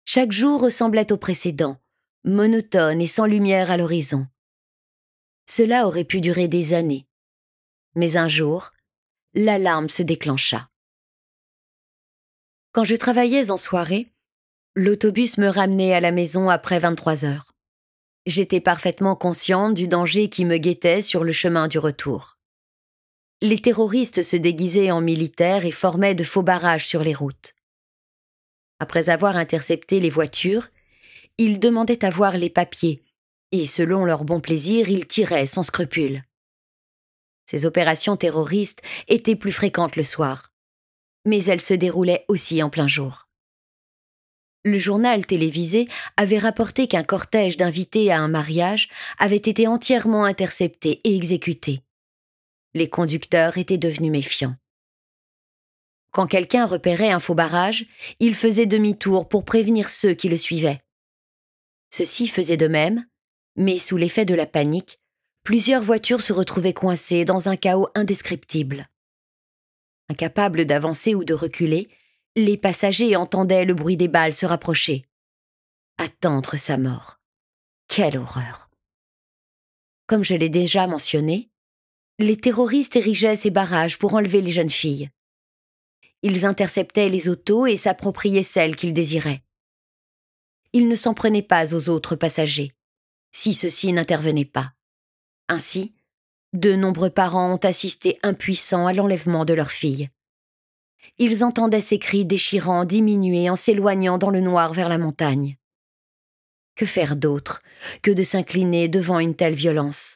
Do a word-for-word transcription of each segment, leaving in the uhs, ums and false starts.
Chaque jour ressemblait au précédent, monotone et sans lumière à l'horizon. Cela aurait pu durer des années. Mais un jour, l'alarme se déclencha. Quand je travaillais en soirée, l'autobus me ramenait à la maison après vingt-trois heures. J'étais parfaitement consciente du danger qui me guettait sur le chemin du retour. Les terroristes se déguisaient en militaires et formaient de faux barrages sur les routes. Après avoir intercepté les voitures, ils demandaient à voir les papiers et, selon leur bon plaisir, ils tiraient sans scrupule. Ces opérations terroristes étaient plus fréquentes le soir, mais elles se déroulaient aussi en plein jour. Le journal télévisé avait rapporté qu'un cortège d'invités à un mariage avait été entièrement intercepté et exécuté. Les conducteurs étaient devenus méfiants. Quand quelqu'un repérait un faux barrage, il faisait demi-tour pour prévenir ceux qui le suivaient. Ceux-ci faisaient de même, mais sous l'effet de la panique, plusieurs voitures se retrouvaient coincées dans un chaos indescriptible. Incapables d'avancer ou de reculer, les passagers entendaient le bruit des balles se rapprocher. Attendre sa mort. Quelle horreur! Comme je l'ai déjà mentionné, les terroristes érigeaient ces barrages pour enlever les jeunes filles. Ils interceptaient les autos et s'appropriaient celles qu'ils désiraient. Ils ne s'en prenaient pas aux autres passagers, si ceux-ci n'intervenaient pas. Ainsi, de nombreux parents ont assisté impuissants à l'enlèvement de leurs filles. Ils entendaient ces cris déchirants diminuer en s'éloignant dans le noir vers la montagne. Que faire d'autre que de s'incliner devant une telle violence?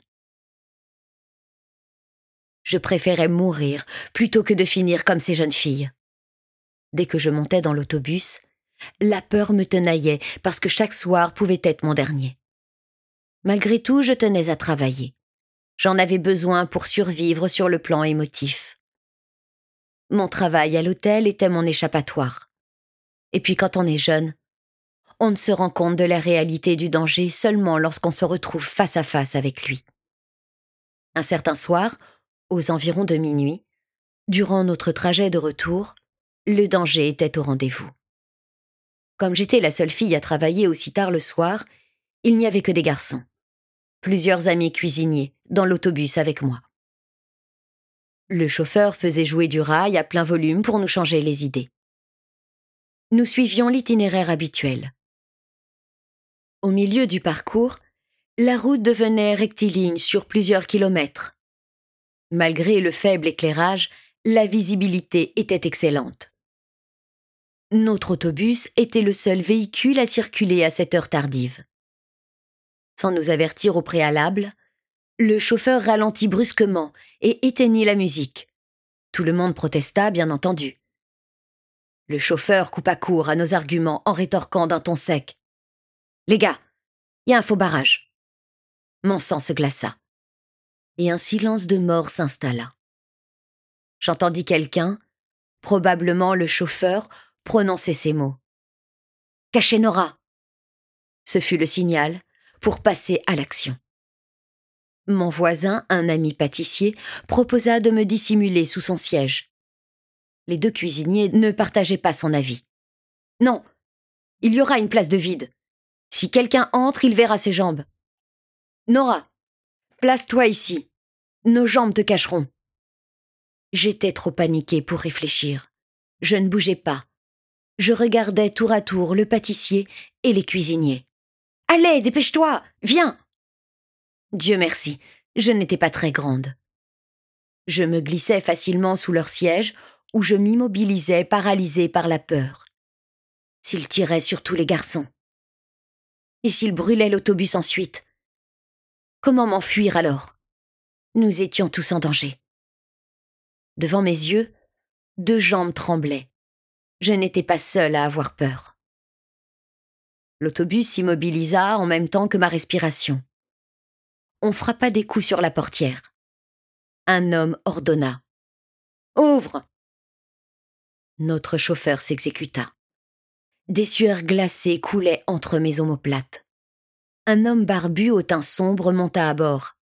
Je préférais mourir plutôt que de finir comme ces jeunes filles. Dès que je montais dans l'autobus, la peur me tenaillait parce que chaque soir pouvait être mon dernier. Malgré tout, je tenais à travailler. J'en avais besoin pour survivre sur le plan émotif. Mon travail à l'hôtel était mon échappatoire. Et puis quand on est jeune, on ne se rend compte de la réalité du danger seulement lorsqu'on se retrouve face à face avec lui. Un certain soir, aux environs de minuit, durant notre trajet de retour, le danger était au rendez-vous. Comme j'étais la seule fille à travailler aussi tard le soir, il n'y avait que des garçons. Plusieurs amis cuisiniers dans l'autobus avec moi. Le chauffeur faisait jouer du rail à plein volume pour nous changer les idées. Nous suivions l'itinéraire habituel. Au milieu du parcours, la route devenait rectiligne sur plusieurs kilomètres. Malgré le faible éclairage, la visibilité était excellente. Notre autobus était le seul véhicule à circuler à cette heure tardive. Sans nous avertir au préalable, le chauffeur ralentit brusquement et éteignit la musique. Tout le monde protesta, bien entendu. Le chauffeur coupa court à nos arguments en rétorquant d'un ton sec. « Les gars, il y a un faux barrage. » Mon sang se glaça. Et un silence de mort s'installa. J'entendis quelqu'un, probablement le chauffeur, prononcer ces mots. « Cachez Nora !» Ce fut le signal pour passer à l'action. Mon voisin, un ami pâtissier, proposa de me dissimuler sous son siège. Les deux cuisiniers ne partageaient pas son avis. « Non, il y aura une place de vide. Si quelqu'un entre, il verra ses jambes. Nora, place-toi ici. Nos jambes te cacheront. » J'étais trop paniquée pour réfléchir. Je ne bougeais pas. Je regardais tour à tour le pâtissier et les cuisiniers. « Allez, dépêche-toi, viens !» Dieu merci, je n'étais pas très grande. Je me glissais facilement sous leur siège où je m'immobilisais paralysée par la peur. S'ils tiraient sur tous les garçons? Et s'ils brûlaient l'autobus ensuite? Comment m'enfuir alors? Nous étions tous en danger. Devant mes yeux, deux jambes tremblaient. Je n'étais pas seule à avoir peur. L'autobus s'immobilisa en même temps que ma respiration. On frappa des coups sur la portière. Un homme ordonna. « Ouvre !» Notre chauffeur s'exécuta. Des sueurs glacées coulaient entre mes omoplates. Un homme barbu au teint sombre monta à bord.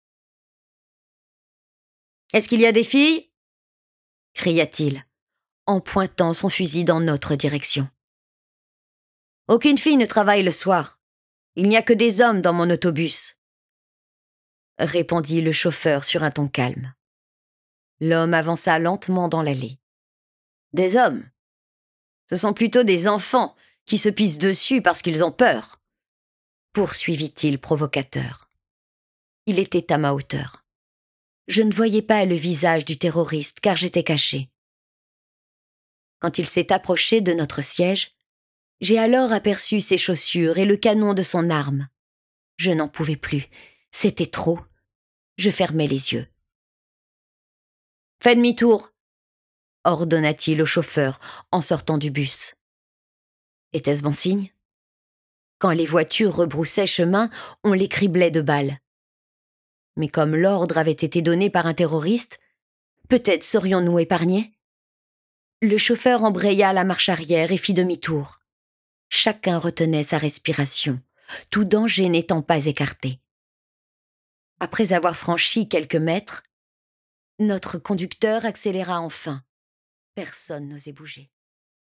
« Est-ce qu'il y a des filles ?» cria-t-il, en pointant son fusil dans notre direction. Aucune fille ne travaille le soir. Il n'y a que des hommes dans mon autobus, répondit le chauffeur sur un ton calme. L'homme avança lentement dans l'allée. Des hommes? Ce sont plutôt des enfants qui se pissent dessus parce qu'ils ont peur, poursuivit-il provocateur. Il était à ma hauteur. Je ne voyais pas le visage du terroriste car j'étais caché. Quand il s'est approché de notre siège, j'ai alors aperçu ses chaussures et le canon de son arme. Je n'en pouvais plus. C'était trop. Je fermai les yeux. « Fais demi-tour !» ordonna-t-il au chauffeur en sortant du bus. Était-ce bon signe? Quand les voitures rebroussaient chemin, on les criblait de balles. Mais comme l'ordre avait été donné par un terroriste, peut-être serions-nous épargnés? Le chauffeur embraya la marche arrière et fit demi-tour. Chacun retenait sa respiration, tout danger n'étant pas écarté. Après avoir franchi quelques mètres, notre conducteur accéléra enfin. Personne n'osait bouger.